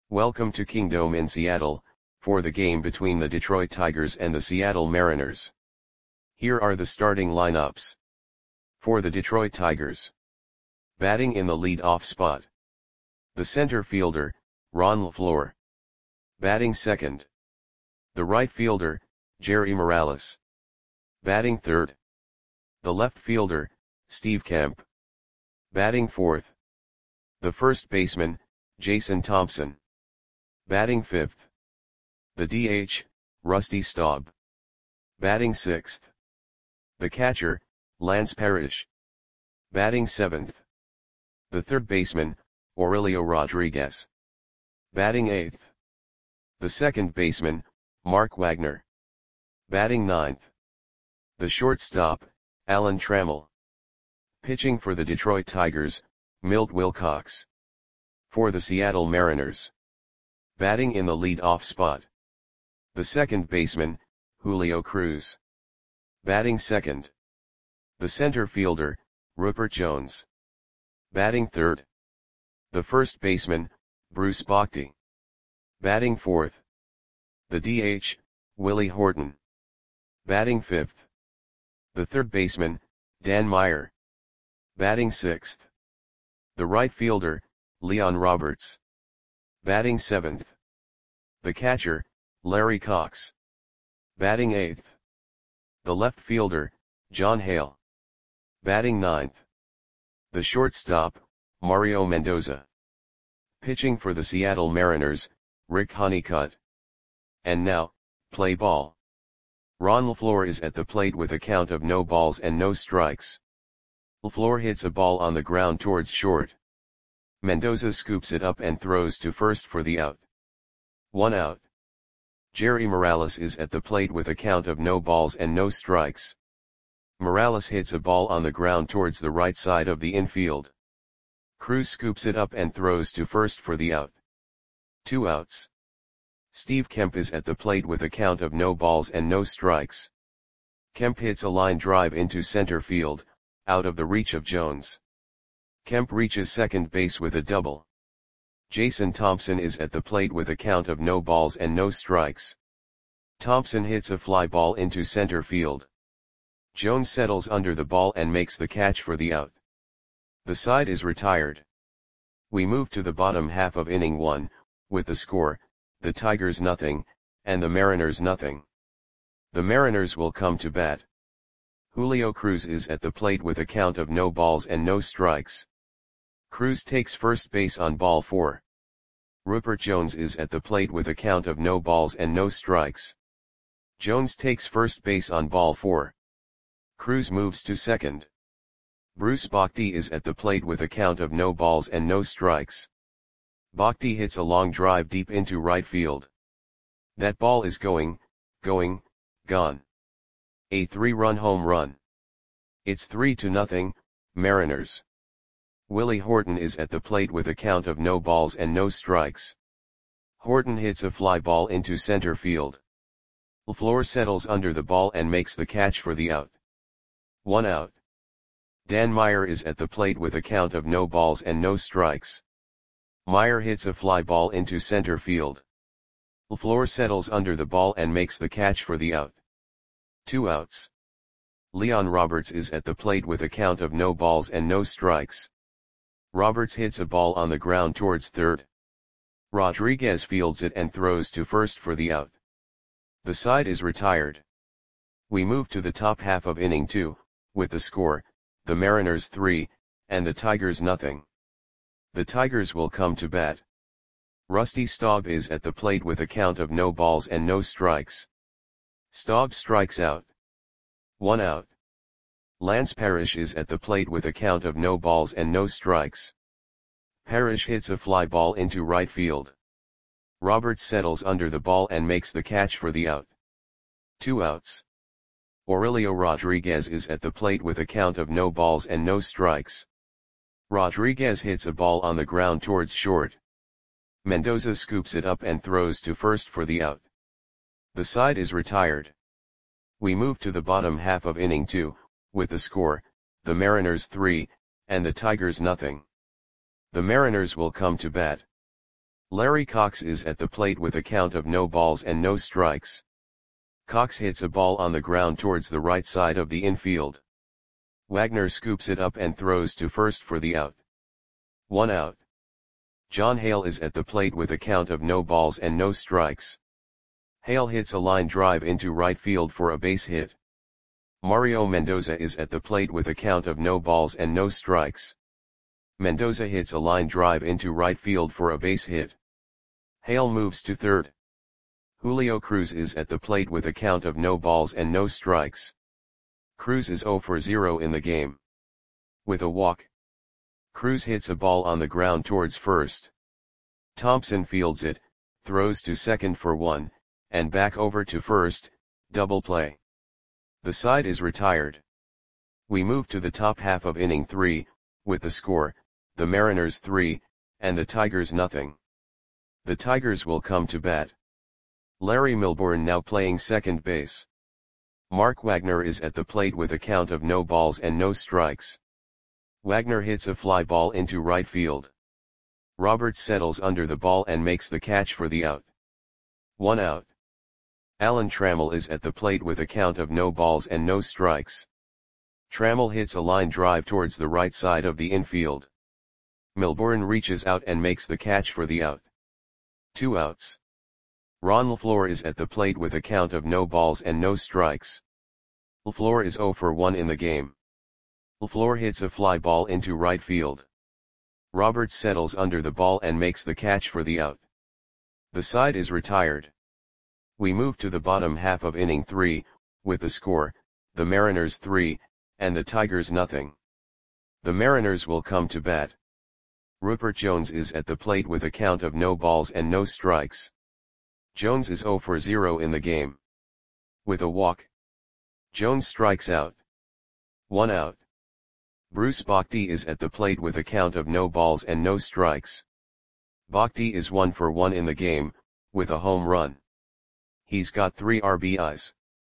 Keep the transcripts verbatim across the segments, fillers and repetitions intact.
Welcome to Kingdome in Seattle, for the game between the Detroit Tigers and the Seattle Mariners. Here are the starting lineups. For the Detroit Tigers. Batting in the lead-off spot. The center fielder, Ron LeFlore. Batting second. The right fielder, Jerry Morales. Batting third. The left fielder, Steve Kemp. Batting fourth. The first baseman, Jason Thompson. Batting fifth. The D H, Rusty Staub. Batting sixth. The catcher, Lance Parrish. Batting seventh. The third baseman, Aurelio Rodriguez. Batting eighth. The second baseman, Mark Wagner. Batting ninth. The shortstop, Alan Trammell. Pitching for the Detroit Tigers, Milt Wilcox. For the Seattle Mariners. Batting in the lead-off spot. The second baseman, Julio Cruz. Batting second. The center fielder, Rupert Jones. Batting third. The first baseman, Bruce Bochy. Batting fourth. The D H, Willie Horton. Batting fifth. The third baseman, Dan Meyer. Batting sixth. The right fielder, Leon Roberts. Batting seventh. The catcher, Larry Cox. Batting eighth. The left fielder, John Hale. Batting ninth. The shortstop, Mario Mendoza. Pitching for the Seattle Mariners, Rick Honeycutt. And now, play ball. Ron LeFlore is at the plate with a count of no balls and no strikes. LeFlore hits a ball on the ground towards short. Mendoza scoops it up and throws to first for the out. One out. Jerry Morales is at the plate with a count of no balls and no strikes. Morales hits a ball on the ground towards the right side of the infield. Cruz scoops it up and throws to first for the out. Two outs. Steve Kemp is at the plate with a count of no balls and no strikes. Kemp hits a line drive into center field, out of the reach of Jones. Kemp reaches second base with a double. Jason Thompson is at the plate with a count of no balls and no strikes. Thompson hits a fly ball into center field. Jones settles under the ball and makes the catch for the out. The side is retired. We move to the bottom half of inning one, with the score, the Tigers nothing, and the Mariners nothing. The Mariners will come to bat. Julio Cruz is at the plate with a count of no balls and no strikes. Cruz takes first base on ball four. Rupert Jones is at the plate with a count of no balls and no strikes. Jones takes first base on ball four. Cruz moves to second. Bruce Bochy is at the plate with a count of no balls and no strikes. Bochy hits a long drive deep into right field. That ball is going, going, gone. A three-run home run. It's three to nothing, Mariners. Willie Horton is at the plate with a count of no balls and no strikes. Horton hits a fly ball into center field. LeFlore settles under the ball and makes the catch for the out. One out. Dan Meyer is at the plate with a count of no balls and no strikes. Meyer hits a fly ball into center field. LeFlore settles under the ball and makes the catch for the out. Two outs. Leon Roberts is at the plate with a count of no balls and no strikes. Roberts hits a ball on the ground towards third. Rodriguez fields it and throws to first for the out. The side is retired. We move to the top half of inning two, with the score, the Mariners three, and the Tigers nothing. The Tigers will come to bat. Rusty Staub is at the plate with a count of no balls and no strikes. Staub strikes out. One out. Lance Parrish is at the plate with a count of no balls and no strikes. Parrish hits a fly ball into right field. Roberts settles under the ball and makes the catch for the out. Two outs. Aurelio Rodriguez is at the plate with a count of no balls and no strikes. Rodriguez hits a ball on the ground towards short. Mendoza scoops it up and throws to first for the out. The side is retired. We move to the bottom half of inning two, with the score, the Mariners three, and the Tigers nothing. The Mariners will come to bat. Larry Cox is at the plate with a count of no balls and no strikes. Cox hits a ball on the ground towards the right side of the infield. Wagner scoops it up and throws to first for the out. One out. John Hale is at the plate with a count of no balls and no strikes. Hale hits a line drive into right field for a base hit. Mario Mendoza is at the plate with a count of no balls and no strikes. Mendoza hits a line drive into right field for a base hit. Hale moves to third. Julio Cruz is at the plate with a count of no balls and no strikes. Cruz is zero for zero in the game. With a walk, Cruz hits a ball on the ground towards first. Thompson fields it, throws to second for one, and back over to first, double play. The side is retired. We move to the top half of inning three, with the score, the Mariners three, and the Tigers nothing. The Tigers will come to bat. Larry Milbourne now playing second base. Mark Wagner is at the plate with a count of no balls and no strikes. Wagner hits a fly ball into right field. Roberts settles under the ball and makes the catch for the out. One out. Alan Trammell is at the plate with a count of no balls and no strikes. Trammell hits a line drive towards the right side of the infield. Milbourne reaches out and makes the catch for the out. Two outs. Ron LaFleur is at the plate with a count of no balls and no strikes. LaFleur is zero for one in the game. LaFleur hits a fly ball into right field. Roberts settles under the ball and makes the catch for the out. The side is retired. We move to the bottom half of inning three, with the score, the Mariners three, and the Tigers nothing. The Mariners will come to bat. Rupert Jones is at the plate with a count of no balls and no strikes. Jones is zero for zero in the game. With a walk, Jones strikes out. One out. Bruce Bochy is at the plate with a count of no balls and no strikes. Bochy is one for one in the game, with a home run. He's got three R B Is.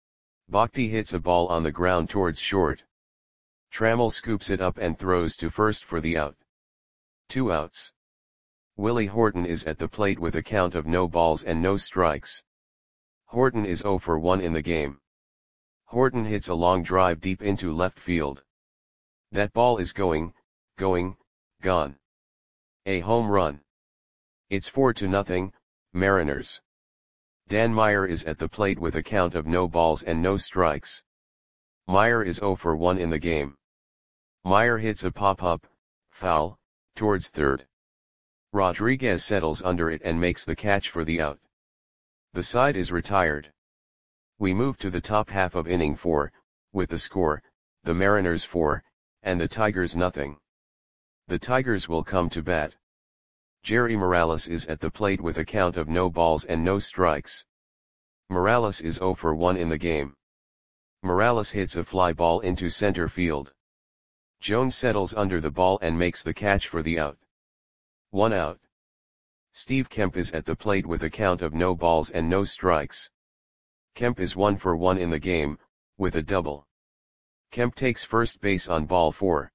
Bochy hits a ball on the ground towards short. Trammell scoops it up and throws to first for the out. Two outs. Willie Horton is at the plate with a count of no balls and no strikes. Horton is zero for one in the game. Horton hits a long drive deep into left field. That ball is going, going, gone. A home run. It's four to nothing, Mariners. Dan Meyer is at the plate with a count of no balls and no strikes. Meyer is zero for one in the game. Meyer hits a pop-up, foul, towards third. Rodriguez settles under it and makes the catch for the out. The side is retired. We move to the top half of inning four, with the score, the Mariners four, and the Tigers nothing. The Tigers will come to bat. Jerry Morales is at the plate with a count of no balls and no strikes. Morales is zero for one in the game. Morales hits a fly ball into center field. Jones settles under the ball and makes the catch for the out. One out. Steve Kemp is at the plate with a count of no balls and no strikes. Kemp is one for one in the game, with a double. Kemp takes first base on ball four.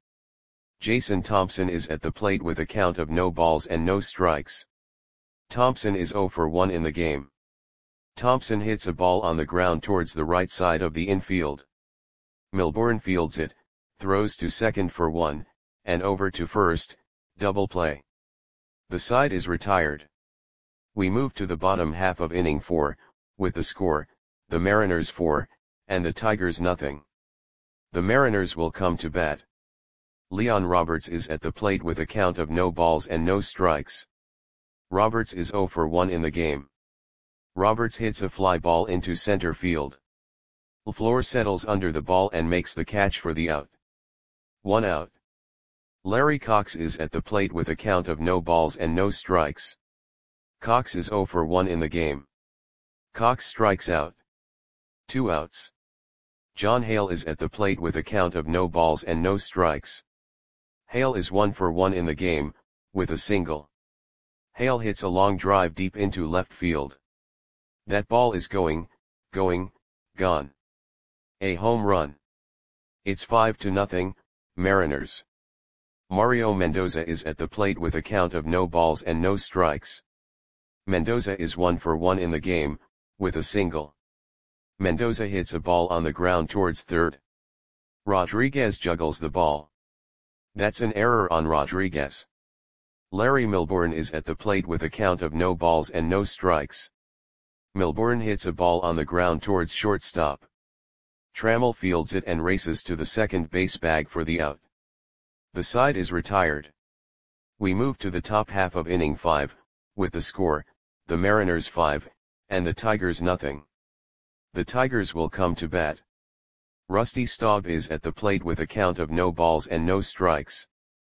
Jason Thompson is at the plate with a count of no balls and no strikes. Thompson is zero for one in the game. Thompson hits a ball on the ground towards the right side of the infield. Milbourne fields it, throws to second for one, and over to first, double play. The side is retired. We move to the bottom half of inning four, with the score, the Mariners four, and the Tigers nothing. The Mariners will come to bat. Leon Roberts is at the plate with a count of no balls and no strikes. Roberts is zero for one in the game. Roberts hits a fly ball into center field. LaFleur settles under the ball and makes the catch for the out. One out. Larry Cox is at the plate with a count of no balls and no strikes. Cox is zero for one in the game. Cox strikes out. Two outs. John Hale is at the plate with a count of no balls and no strikes. Hale is one for one in the game, with a single. Hale hits a long drive deep into left field. That ball is going, going, gone. A home run. It's five to nothing, Mariners. Mario Mendoza is at the plate with a count of no balls and no strikes. Mendoza is one for one in the game, with a single. Mendoza hits a ball on the ground towards third. Rodriguez juggles the ball. That's an error on Rodriguez. Larry Milbourne is at the plate with a count of no balls and no strikes. Milbourne hits a ball on the ground towards shortstop. Trammell fields it and races to the second base bag for the out. The side is retired. We move to the top half of inning five, with the score, the Mariners five, and the Tigers nothing. The Tigers will come to bat. Rusty Staub is at the plate with a count of no balls and no strikes.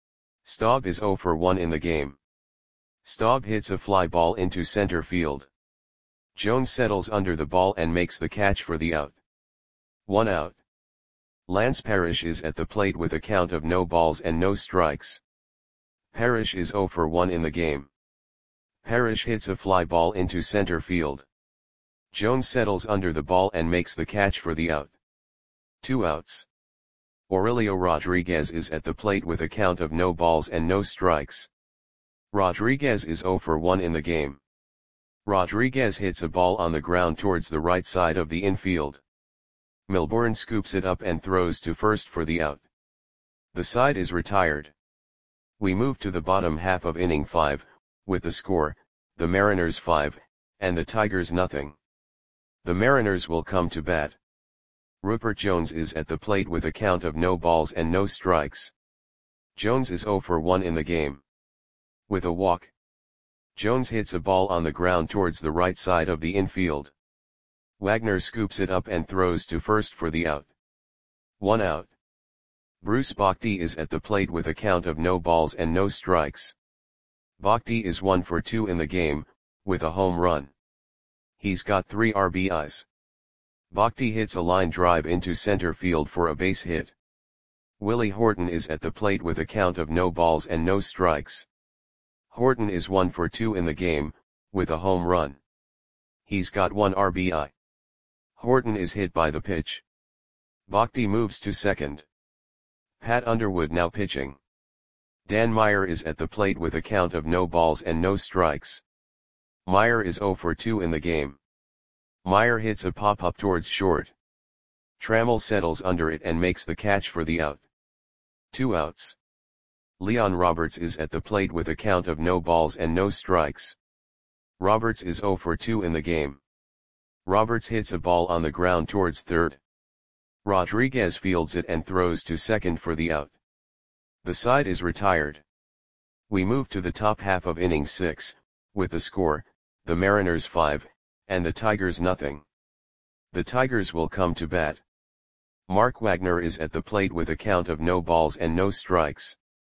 Staub is zero for one in the game. Staub hits a fly ball into center field. Jones settles under the ball and makes the catch for the out. One out. Lance Parrish is at the plate with a count of no balls and no strikes. Parrish is zero for one in the game. Parrish hits a fly ball into center field. Jones settles under the ball and makes the catch for the out. Two outs. Aurelio Rodriguez is at the plate with a count of no balls and no strikes. Rodriguez is zero for one in the game. Rodriguez hits a ball on the ground towards the right side of the infield. Milbourne scoops it up and throws to first for the out. The side is retired. We move to the bottom half of inning five, with the score, the Mariners five, and the Tigers nothing. The Mariners will come to bat. Rupert Jones is at the plate with a count of no balls and no strikes. Jones is zero for one in the game. With a walk. Jones hits a ball on the ground towards the right side of the infield. Wagner scoops it up and throws to first for the out. One out. Bruce Bochy is at the plate with a count of no balls and no strikes. Bochy is one for two in the game, with a home run. He's got three R B Is. Bochy hits a line drive into center field for a base hit. Willie Horton is at the plate with a count of no balls and no strikes. Horton is one for two in the game, with a home run. He's got one R B I. Horton is hit by the pitch. Bochy moves to second. Pat Underwood now pitching. Dan Meyer is at the plate with a count of no balls and no strikes. Meyer is zero for two in the game. Meyer hits a pop-up towards short. Trammell settles under it and makes the catch for the out. Two outs. Leon Roberts is at the plate with a count of no balls and no strikes. Roberts is zero for two in the game. Roberts hits a ball on the ground towards third. Rodriguez fields it and throws to second for the out. The side is retired. We move to the top half of inning six, with the score, the Mariners five, and the Tigers nothing. The Tigers will come to bat. Mark Wagner is at the plate with a count of no balls and no strikes.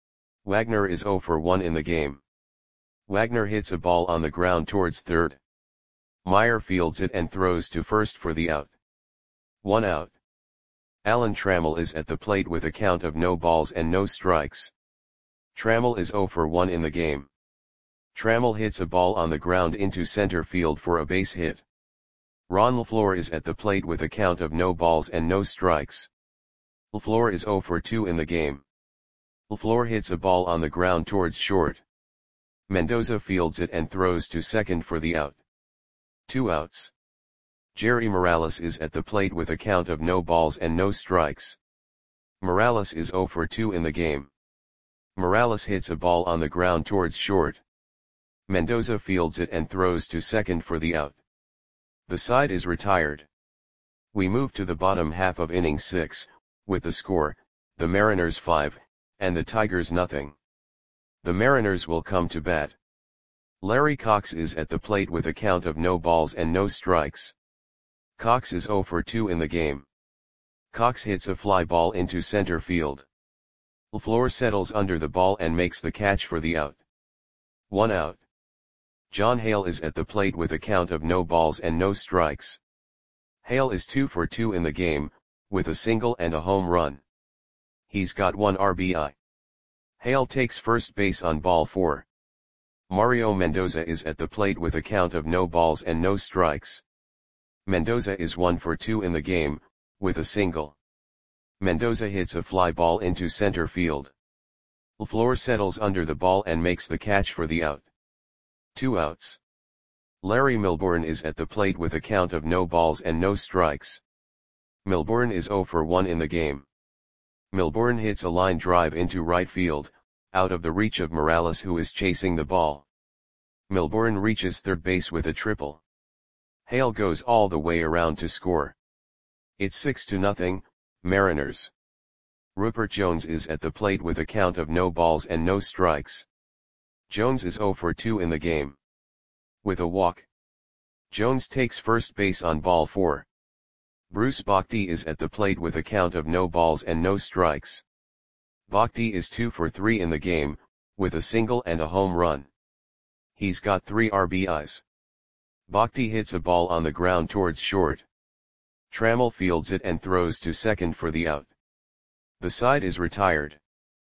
Wagner is zero for one in the game. Wagner hits a ball on the ground towards third. Meyer fields it and throws to first for the out. One out. Alan Trammell is at the plate with a count of no balls and no strikes. Trammell is zero for one in the game. Trammell hits a ball on the ground into center field for a base hit. Ron LaFleur is at the plate with a count of no balls and no strikes. LaFleur is zero for two in the game. LaFleur hits a ball on the ground towards short. Mendoza fields it and throws to second for the out. Two outs. Jerry Morales is at the plate with a count of no balls and no strikes. Morales is zero for two in the game. Morales hits a ball on the ground towards short. Mendoza fields it and throws to second for the out. The side is retired. We move to the bottom half of inning six, with the score, the Mariners five, and the Tigers nothing. The Mariners will come to bat. Larry Cox is at the plate with a count of no balls and no strikes. Cox is zero for two in the game. Cox hits a fly ball into center field. LaFleur settles under the ball and makes the catch for the out. One out. John Hale is at the plate with a count of no balls and no strikes. Hale is two for two in the game, with a single and a home run. He's got one R B I. Hale takes first base on ball four. Mario Mendoza is at the plate with a count of no balls and no strikes. Mendoza is one for two in the game, with a single. Mendoza hits a fly ball into center field. LaFleur settles under the ball and makes the catch for the out. Two outs. Larry Milbourne is at the plate with a count of no balls and no strikes. Milbourne is zero for one in the game. Milbourne hits a line drive into right field, out of the reach of Morales, who is chasing the ball. Milbourne reaches third base with a triple. Hale goes all the way around to score. It's six to nothing, Mariners. Rupert Jones is at the plate with a count of no balls and no strikes. Jones is zero for two in the game. With a walk, Jones takes first base on ball four. Bruce Bochy is at the plate with a count of no balls and no strikes. Bochy is two for three in the game, with a single and a home run. He's got three R B Is. Bochy hits a ball on the ground towards short. Trammell fields it and throws to second for the out. The side is retired.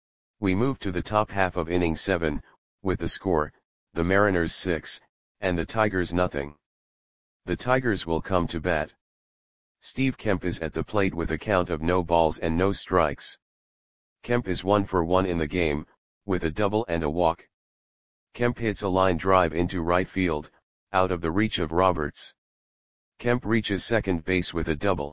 We move to the top half of inning seven, with the score, the Mariners six, and the Tigers nothing. The Tigers will come to bat. Steve Kemp is at the plate with a count of no balls and no strikes. Kemp is one for one in the game, with a double and a walk. Kemp hits a line drive into right field, out of the reach of Roberts. Kemp reaches second base with a double.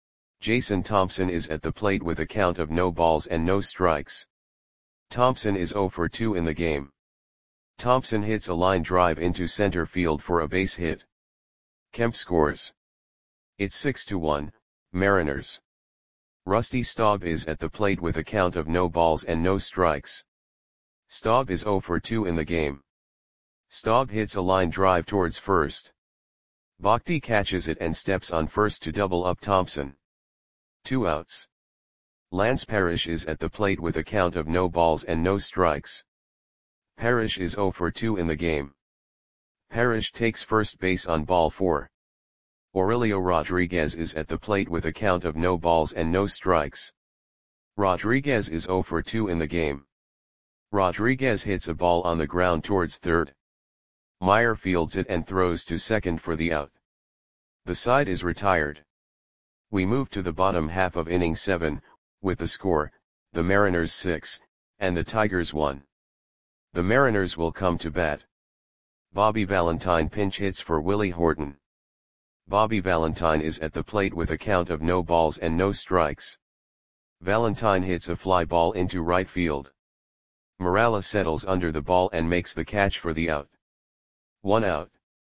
Jason Thompson is at the plate with a count of no balls and no strikes. Thompson is zero for two in the game. Thompson hits a line drive into center field for a base hit. Kemp scores. It's six to one, Mariners. Rusty Staub is at the plate with a count of no balls and no strikes. Staub is zero for two in the game. Staub hits a line drive towards first. Bochy catches it and steps on first to double up Thompson. Two outs. Lance Parrish is at the plate with a count of no balls and no strikes. Parrish is zero for two in the game. Parrish takes first base on ball four. Aurelio Rodriguez is at the plate with a count of no balls and no strikes. Rodriguez is zero for two in the game. Rodriguez hits a ball on the ground towards third. Meyer fields it and throws to second for the out. The side is retired. We move to the bottom half of inning seven, with the score, the Mariners six, and the Tigers one. The Mariners will come to bat. Bobby Valentine pinch hits for Willie Horton. Bobby Valentine is at the plate with a count of no balls and no strikes. Valentine hits a fly ball into right field. Morales settles under the ball and makes the catch for the out. One out.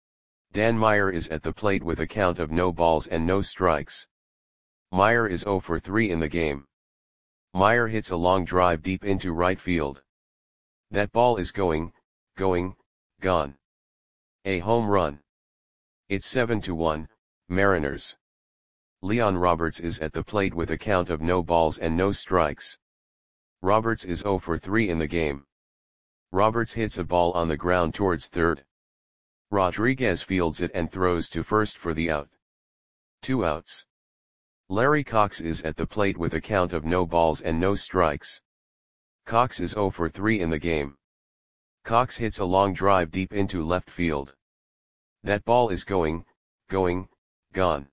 Dan Meyer is at the plate with a count of no balls and no strikes. Meyer is zero for three in the game. Meyer hits a long drive deep into right field. That ball is going, going, gone. A home run. It's seven to one, Mariners. Leon Roberts is at the plate with a count of no balls and no strikes. Roberts is zero for three in the game. Roberts hits a ball on the ground towards third. Rodriguez fields it and throws to first for the out. Two outs. Larry Cox is at the plate with a count of no balls and no strikes. Cox is zero for three in the game. Cox hits a long drive deep into left field. That ball is going, going, gone.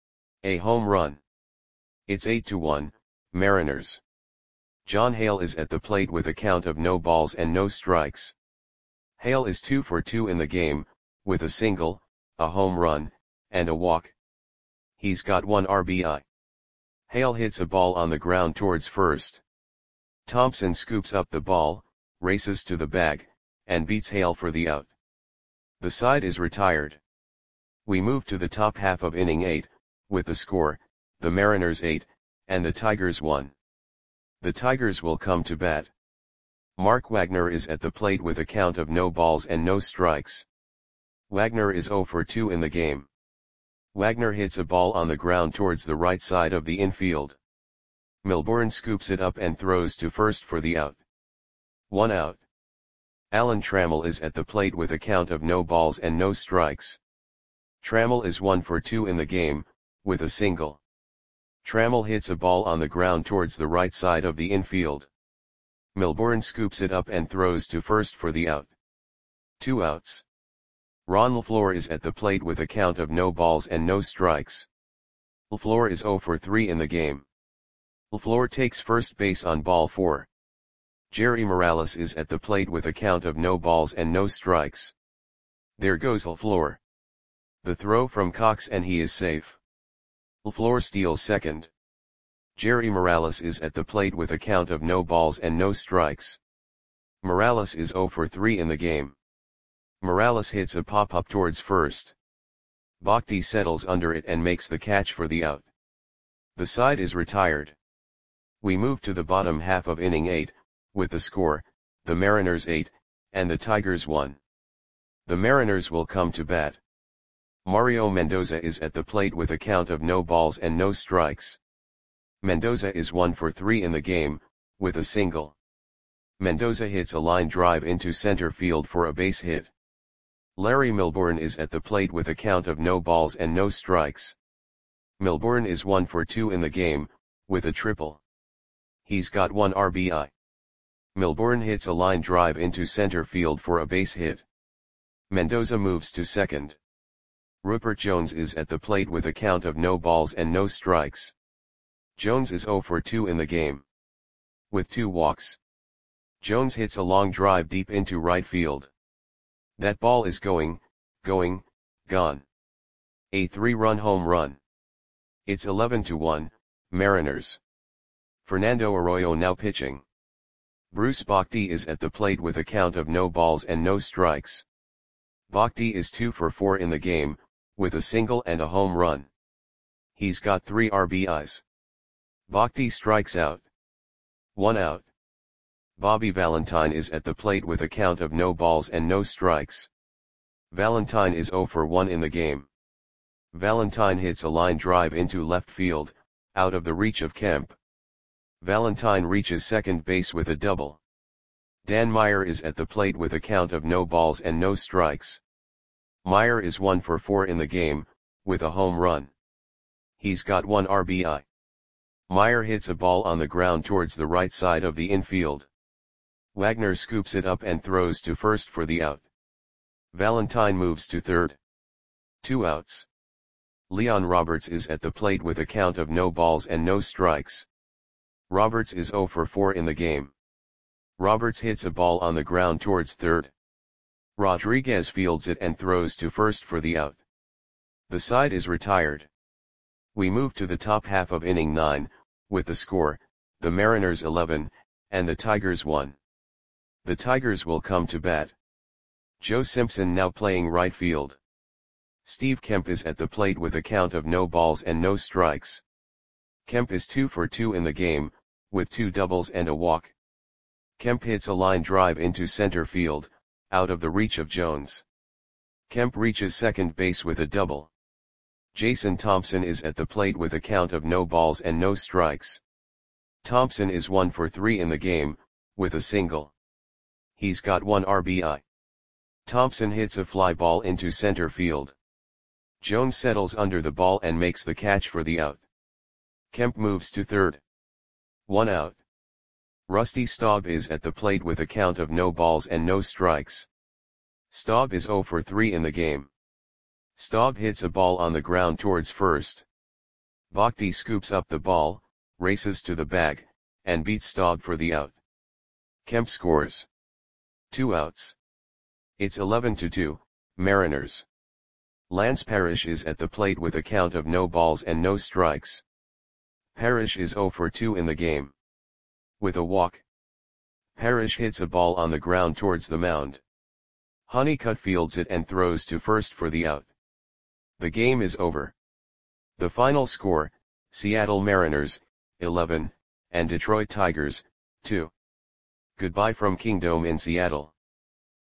A home run. It's eight to one, Mariners. John Hale is at the plate with a count of no balls and no strikes. Hale is two for two in the game, with a single, a home run, and a walk. He's got one R B I. Hale hits a ball on the ground towards first. Thompson scoops up the ball, races to the bag, and beats Hale for the out. The side is retired. We move to the top half of inning eight, with the score, the Mariners eight, and the Tigers one. The Tigers will come to bat. Mark Wagner is at the plate with a count of no balls and no strikes. Wagner is zero for two in the game. Wagner hits a ball on the ground towards the right side of the infield. Milbourne scoops it up and throws to first for the out. One out. Alan Trammell is at the plate with a count of no balls and no strikes. Trammell is one for two in the game, with a single. Trammell hits a ball on the ground towards the right side of the infield. Milbourne scoops it up and throws to first for the out. Two outs. Ron LaFleur is at the plate with a count of no balls and no strikes. LaFleur is zero for three in the game. LaFleur takes first base on ball four. Jerry Morales is at the plate with a count of no balls and no strikes. There goes LaFleur. The throw from Cox and he is safe. LaFleur steals second. Jerry Morales is at the plate with a count of no balls and no strikes. Morales is zero for three in the game. Morales hits a pop-up towards first. Bhakti settles under it and makes the catch for the out. The side is retired. We move to the bottom half of inning eight, with the score, the Mariners eight, and the Tigers one. The Mariners will come to bat. Mario Mendoza is at the plate with a count of no balls and no strikes. Mendoza is one for three in the game, with a single. Mendoza hits a line drive into center field for a base hit. Larry Milbourne is at the plate with a count of no balls and no strikes. Milbourne is one for two in the game, with a triple. He's got one R B I. Milbourne hits a line drive into center field for a base hit. Mendoza moves to second. Rupert Jones is at the plate with a count of no balls and no strikes. Jones is zero for two in the game. With two walks. Jones hits a long drive deep into right field. That ball is going, going, gone. A three-run home run. It's eleven to one, Mariners. Fernando Arroyo now pitching. Bruce Bhakti is at the plate with a count of no balls and no strikes. Bhakti is two for four in the game, with a single and a home run. He's got three R B Is. Bhakti strikes out. One out. Bobby Valentine is at the plate with a count of no balls and no strikes. Valentine is zero for one in the game. Valentine hits a line drive into left field, out of the reach of Kemp. Valentine reaches second base with a double. Dan Meyer is at the plate with a count of no balls and no strikes. Meyer is one for four in the game, with a home run. He's got one R B I. Meyer hits a ball on the ground towards the right side of the infield. Wagner scoops it up and throws to first for the out. Valentine moves to third. Two outs. Leon Roberts is at the plate with a count of no balls and no strikes. Roberts is zero for four in the game. Roberts hits a ball on the ground towards third. Rodriguez fields it and throws to first for the out. The side is retired. We move to the top half of inning nine, with the score, the Mariners eleven, and the Tigers one. The Tigers will come to bat. Joe Simpson now playing right field. Steve Kemp is at the plate with a count of no balls and no strikes. Kemp is two for two in the game, with two doubles and a walk. Kemp hits a line drive into center field, out of the reach of Jones. Kemp reaches second base with a double. Jason Thompson is at the plate with a count of no balls and no strikes. Thompson is one for three in the game, with a single. He's got one R B I. Thompson hits a fly ball into center field. Jones settles under the ball and makes the catch for the out. Kemp moves to third. One out. Rusty Staub is at the plate with a count of no balls and no strikes. Staub is zero for three in the game. Staub hits a ball on the ground towards first. Bhakti scoops up the ball, races to the bag, and beats Staub for the out. Kemp scores. Two outs. It's eleven to two, Mariners. Lance Parrish is at the plate with a count of no balls and no strikes. Parrish is zero for two in the game. With a walk. Parrish hits a ball on the ground towards the mound. Honeycutt fields it and throws to first for the out. The game is over. The final score, Seattle Mariners, eleven, and Detroit Tigers, two. Goodbye from Kingdome in Seattle.